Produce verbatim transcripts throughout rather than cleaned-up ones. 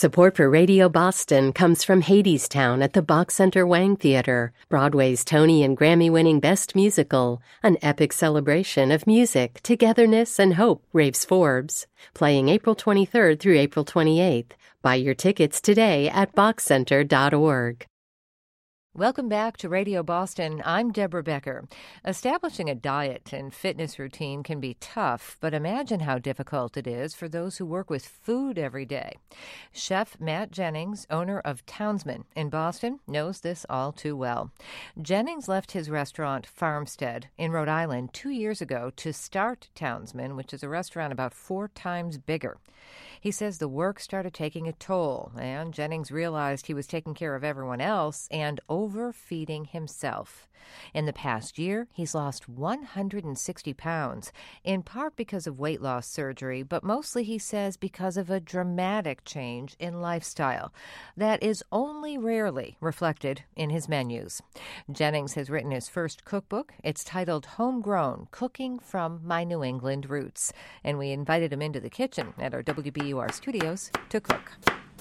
Support for Radio Boston comes from Hadestown at the Bach Center Wang Theater, Broadway's Tony and Grammy-winning Best Musical, an epic celebration of music, togetherness, and hope, raves Forbes. Playing April twenty-third through April twenty-eighth. Buy your tickets today at bach center dot org. Welcome back to Radio Boston. I'm Deborah Becker. Establishing a diet and fitness routine can be tough, but imagine how difficult it is for those who work with food every day. Chef Matt Jennings, owner of Townsman in Boston, knows this all too well. Jennings left his restaurant Farmstead in Rhode Island two years ago to start Townsman, which is a restaurant about four times bigger. He says the work started taking a toll, and Jennings realized he was taking care of everyone else and overfeeding himself. In the past year, he's lost one hundred sixty pounds, in part because of weight loss surgery, but mostly, he says, because of a dramatic change in lifestyle that is only rarely reflected in his menus. Jennings has written his first cookbook. It's titled Homegrown, Cooking from My New England Roots, and we invited him into the kitchen at our W B U R studios to cook.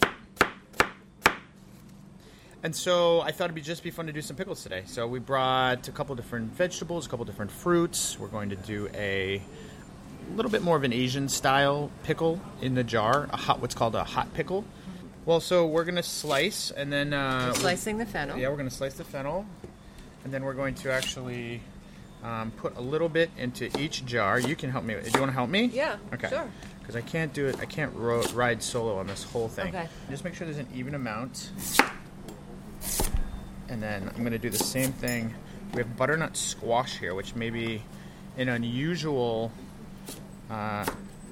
And so I thought it'd be just be fun to do some pickles today. So we brought a couple different vegetables, a couple different fruits. We're going to do a little bit more of an Asian style pickle in the jar, a hot, what's called a hot pickle. Well, so we're going to slice and then... Uh, slicing the fennel. Yeah, we're going to slice the fennel. And then we're going to actually um, put a little bit into each jar. You can help me. Do you want to help me? Yeah, okay. Sure. Because I can't do it. I can't ro- ride solo on this whole thing. Okay. Just make sure there's an even amount. And then I'm going to do the same thing. We have butternut squash here, which may be an unusual uh,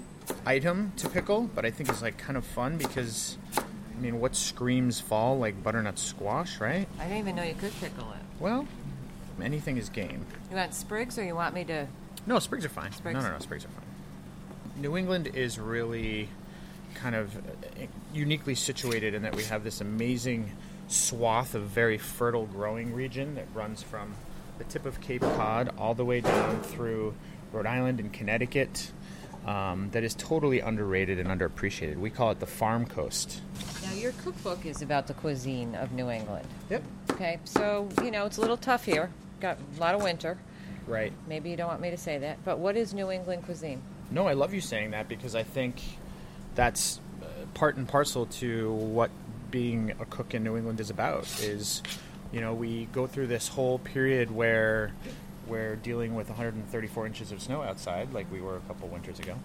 item to pickle, but I think is like kind of fun because, I mean, what screams fall like butternut squash, right? I didn't even know you could pickle it. Well, anything is game. You want sprigs or you want me to... No, sprigs are fine. Sprigs? No, no, no, sprigs are fine. New England is really kind of uniquely situated in that we have this amazing swath of very fertile growing region that runs from the tip of Cape Cod all the way down through Rhode Island and Connecticut, um, that is totally underrated and underappreciated. We call it the Farm Coast. Now, your cookbook is about the cuisine of New England. Yep. Okay, so, you know, it's a little tough here. Got a lot of winter. Right. Maybe you don't want me to say that, but what is New England cuisine? No, I love you saying that because I think that's uh, part and parcel to what being a cook in New England is about. Is, you know, we go through this whole period where we're dealing with one hundred thirty-four inches of snow outside, like we were a couple winters ago,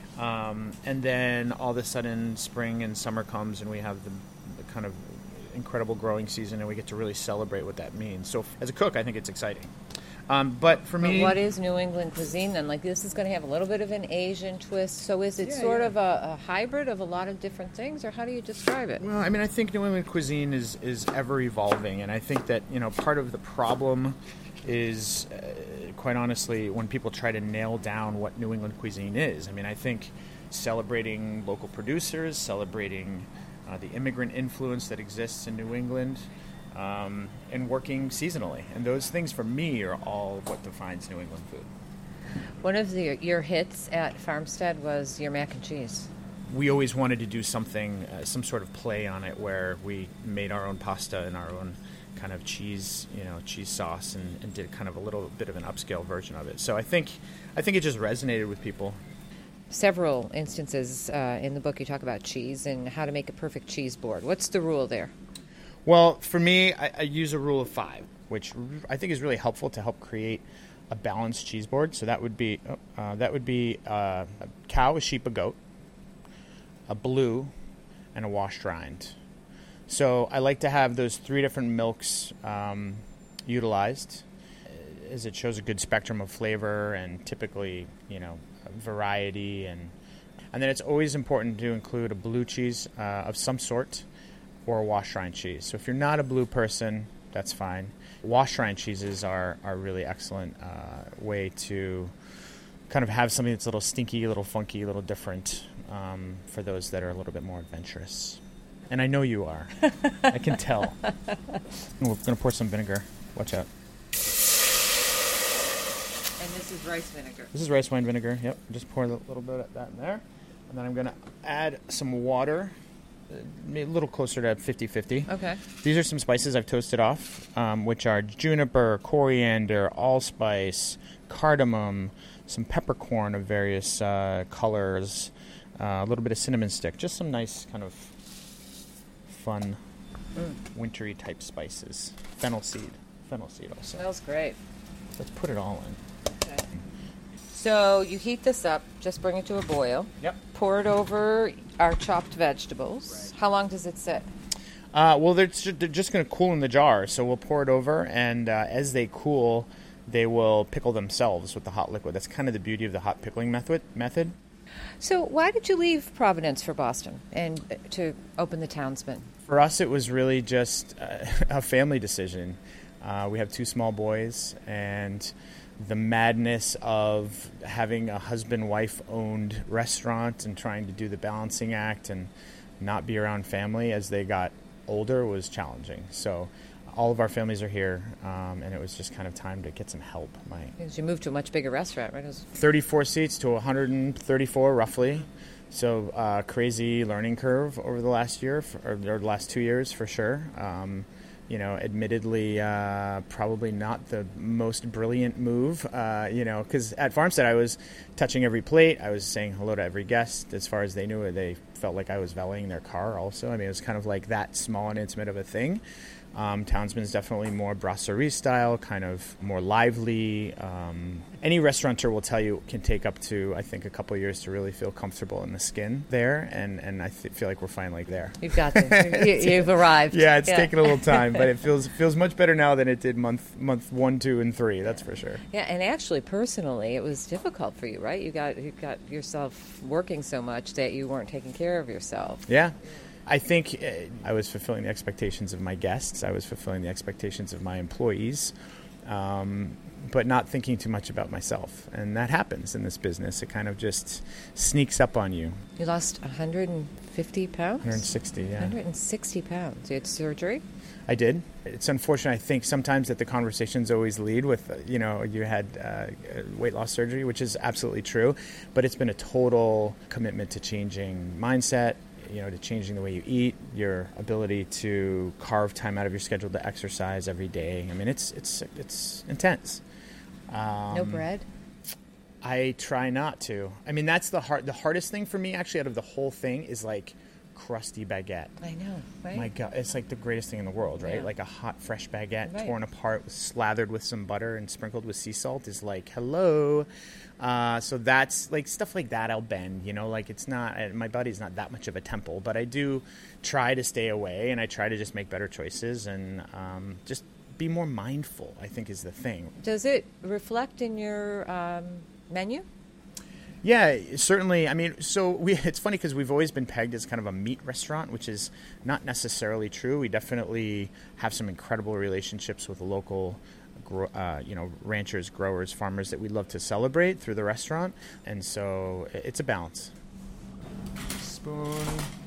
um, and then all of a sudden spring and summer comes and we have the, the kind of incredible growing season, and we get to really celebrate what that means. So as a cook, I think it's exciting. Um, but for me... But what is New England cuisine then? Like, this is going to have a little bit of an Asian twist. So is it yeah, sort yeah. of a, a hybrid of a lot of different things, or how do you describe it? Well, I mean, I think New England cuisine is, is ever evolving, and I think that, you know, part of the problem is, uh, quite honestly, when people try to nail down what New England cuisine is. I mean, I think celebrating local producers, celebrating uh, the immigrant influence that exists in New England, Um, and working seasonally. And those things, for me, are all what defines New England food. One of the, your hits at Farmstead was your mac and cheese. We always wanted to do something, uh, some sort of play on it where we made our own pasta and our own kind of cheese, you know, cheese sauce, and, and did kind of a little bit of an upscale version of it. So I think, I think it just resonated with people. Several instances uh, in the book you talk about cheese and how to make a perfect cheese board. What's the rule there? Well, for me, I, I use a rule of five, which I think is really helpful to help create a balanced cheese board. So that would be uh, that would be uh, a cow, a sheep, a goat, a blue, and a washed rind. So I like to have those three different milks um, utilized, as it shows a good spectrum of flavor and typically, you know, variety, and and then it's always important to include a blue cheese uh, of some sort, or a washed rind cheese. So if you're not a blue person, that's fine. Washed rind cheeses are are really excellent uh, way to kind of have something that's a little stinky, a little funky, a little different um, for those that are a little bit more adventurous. And I know you are. I can tell. We're going to pour some vinegar. Watch out. And this is rice vinegar. This is rice wine vinegar. Yep. Just pour a little bit of that in there. And then I'm going to add some water a little closer to fifty-fifty. Okay. These are some spices I've toasted off, um, which are juniper, coriander, allspice, cardamom, some peppercorn of various uh, colors, uh, a little bit of cinnamon stick, just some nice kind of fun, mm. wintry type spices. Fennel seed. Fennel seed also. Smells great. Let's put it all in. Okay. So you heat this up, just bring it to a boil. Yep. Pour it over our chopped vegetables. Right. How long does it sit? Uh, well, they're, they're just going to cool in the jar, so we'll pour it over, and uh, as they cool, they will pickle themselves with the hot liquid. That's kind of the beauty of the hot pickling method. method. So why did you leave Providence for Boston and to open the Townsman? For us, it was really just uh, a family decision. Uh, we have two small boys, and the madness of having a husband-wife-owned restaurant and trying to do the balancing act and not be around family as they got older was challenging. So all of our families are here, um, and it was just kind of time to get some help. My Because you moved to a much bigger restaurant, right? It was thirty-four seats to one hundred thirty-four, roughly. So uh, crazy learning curve over the last year, for, or the last two years for sure. Um, You know, admittedly, uh, probably not the most brilliant move, uh, you know, because at Farmstead I was touching every plate. I was saying hello to every guest. As far as they knew it, they felt like I was valeting their car also. I mean, it was kind of like that small and intimate of a thing. Um, Townsman's definitely more brasserie style, kind of more lively. Um, any restaurateur will tell you can take up to, I think, a couple of years to really feel comfortable in the skin there, and, and I th- feel like we're finally there. You've got to. you, you've arrived. Yeah, it's yeah. taken a little time, but it feels feels much better now than it did month month one, two, and three. That's for sure. Yeah, and actually, personally, it was difficult for you, right? You got you got yourself working so much that you weren't taking care of yourself. Yeah. I think uh, I was fulfilling the expectations of my guests. I was fulfilling the expectations of my employees, um, but not thinking too much about myself. And that happens in this business. It kind of just sneaks up on you. You lost one hundred fifty pounds? one hundred sixty, yeah. one hundred sixty pounds. You had surgery? I did. It's unfortunate, I think, sometimes that the conversations always lead with, uh, you know, you had uh, weight loss surgery, which is absolutely true. But it's been a total commitment to changing mindset, you know, to changing the way you eat, your ability to carve time out of your schedule to exercise every day. I mean, it's it's it's intense. Um, no bread? I try not to. I mean, that's the hard, the hardest thing for me, actually, out of the whole thing is like crusty baguette. I know, right? My God, it's like the greatest thing in the world, right? Yeah. Like a hot, fresh baguette, right. torn apart, slathered with some butter and sprinkled with sea salt is like, hello. Uh, so that's like stuff like that I'll bend, you know, like it's not, my body's not that much of a temple, but I do try to stay away, and I try to just make better choices and um, just be more mindful, I think, is the thing. Does it reflect in your um, menu? Yeah, certainly. I mean, so we, it's funny because we've always been pegged as kind of a meat restaurant, which is not necessarily true. We definitely have some incredible relationships with local Uh, you know, ranchers, growers, farmers that we love to celebrate through the restaurant. And so it's a balance. Spoon.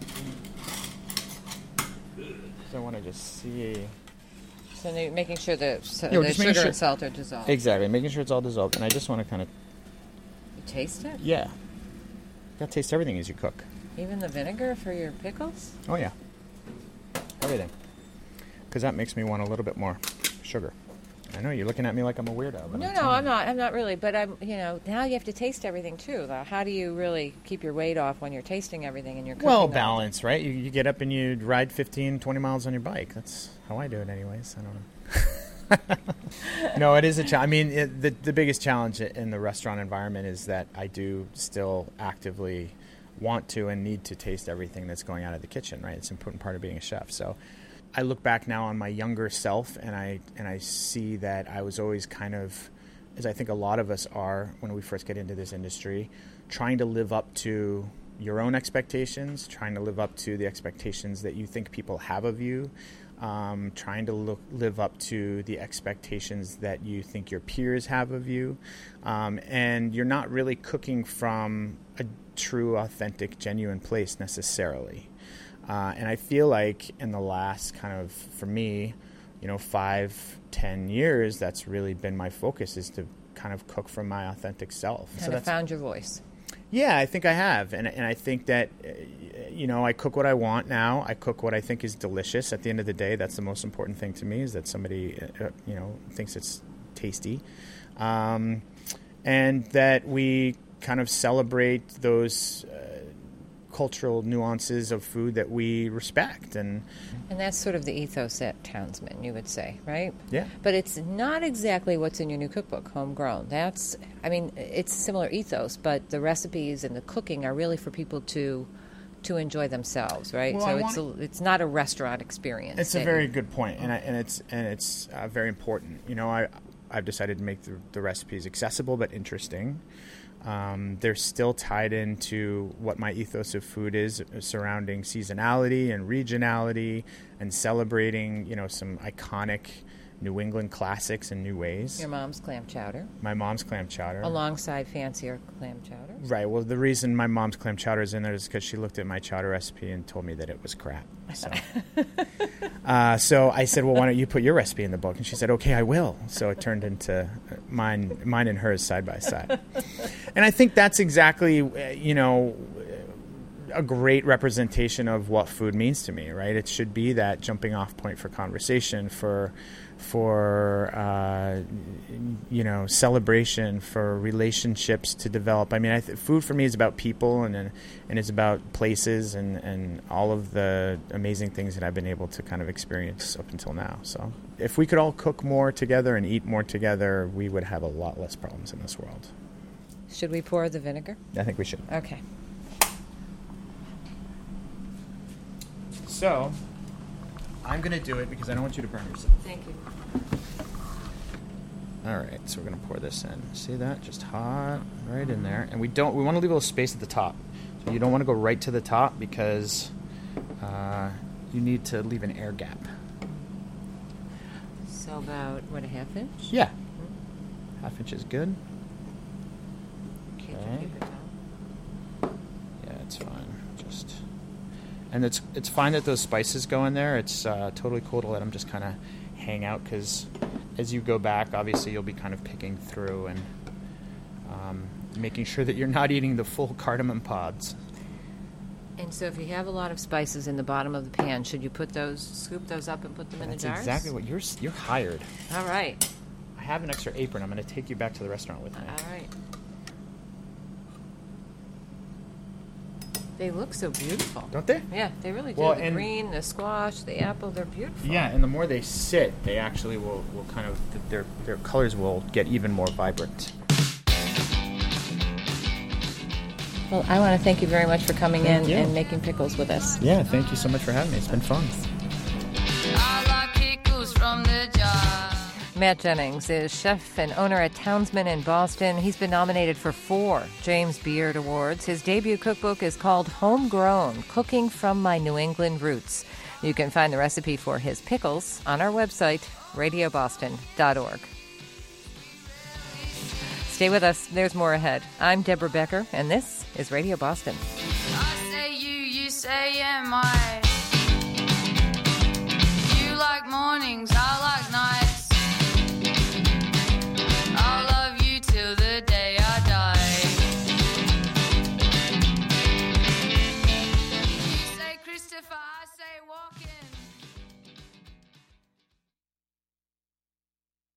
So I want to just see. So you're making sure the, so yeah, the sugar sure. and salt are dissolved. Exactly. Making sure it's all dissolved. And I just want to kind of. You taste it? Yeah. You got to taste everything as you cook. Even the vinegar for your pickles? Oh, yeah. Everything. Because that makes me want a little bit more sugar. I know you're looking at me like I'm a weirdo. But no, I'm no, I'm you. not. I'm not really. But I'm, you know, now you have to taste everything too. Though. How do you really keep your weight off when you're tasting everything and you're cooking? Well, balance, right? You, you get up and you ride fifteen, twenty miles on your bike. That's how I do it, anyways. I don't know. No, it is a challenge. I mean, it, the the biggest challenge in the restaurant environment is that I do still actively want to and need to taste everything that's going out of the kitchen. Right? It's an important part of being a chef. So. I look back now on my younger self, and I and I see that I was always kind of, as I think a lot of us are when we first get into this industry, trying to live up to your own expectations, trying to live up to the expectations that you think people have of you, um, trying to look, live up to the expectations that you think your peers have of you, um, and you're not really cooking from a true, authentic, genuine place necessarily. Uh, and I feel like in the last kind of, for me, you know, five, ten years, that's really been my focus, is to kind of cook from my authentic self. Kind so of that's, found your voice. Yeah, I think I have. And, and I think that, uh, you know, I cook what I want now. I cook what I think is delicious. At the end of the day, that's the most important thing to me, is that somebody, uh, you know, thinks it's tasty. Um, and that we kind of celebrate those uh, cultural nuances of food that we respect. And and that's sort of the ethos at Townsman, you would say, right? Yeah. But it's not exactly what's in your new cookbook, Homegrown. That's, I mean, it's similar ethos, but the recipes and the cooking are really for people to to enjoy themselves, right? Well, so I it's a, it's not a restaurant experience. It's a very good point, and I, and it's and it's uh, very important. You know, I I've decided to make the, the recipes accessible but interesting. Um, they're still tied into what my ethos of food is, surrounding seasonality and regionality, and celebrating, you know, some iconic New England classics in new ways. Your mom's clam chowder. My mom's clam chowder. Alongside fancier clam chowder. Right. Well, the reason my mom's clam chowder is in there is because she looked at my chowder recipe and told me that it was crap. So, uh, so I said, well, why don't you put your recipe in the book? And she said, okay, I will. So it turned into mine, mine and hers side by side. And I think that's exactly, you know, a great representation of what food means to me, right? It should be that jumping off point for conversation, for for uh, you know, celebration, for relationships to develop. I mean, I th- food for me is about people, and and it's about places, and, and all of the amazing things that I've been able to kind of experience up until now. So if we could all cook more together and eat more together, we would have a lot less problems in this world. Should we pour the vinegar? I think we should. Okay. So, I'm going to do it because I don't want you to burn yourself. Thank you. All right, so we're going to pour this in. See that? Just hot right in there. And we don't. We want to leave a little space at the top. So you don't want to go right to the top, because uh, you need to leave an air gap. So about, what, a half inch? Yeah. Half inch is good. Keep Okay. your paper towel. Yeah, it's fine. Just... And it's it's fine that those spices go in there. It's uh, totally cool to let them just kind of hang out, because as you go back, obviously you'll be kind of picking through and um, making sure that you're not eating the full cardamom pods. And so if you have a lot of spices in the bottom of the pan, should you put those, scoop those up and put them in That's the jars? exactly what you're you're hired. All right. I have an extra apron. I'm going to take you back to the restaurant with me. All right. They look so beautiful. Don't they? Yeah, they really do. Well, the and- green, the squash, the apple, they're beautiful. Yeah, and the more they sit, they actually will, will kind of, their their colors will get even more vibrant. Well, I want to thank you very much for coming Thank in you. and making pickles with us. Yeah, thank you so much for having me. It's been fun. I like pickles from the jar. Matt Jennings is chef and owner at Townsman in Boston. He's been nominated for four James Beard Awards. His debut cookbook is called Homegrown, Cooking from My New England Roots. You can find the recipe for his pickles on our website, radio boston dot org. Stay with us. There's more ahead. I'm Deborah Becker, and this is Radio Boston. I say you, you say am I. You like mornings, I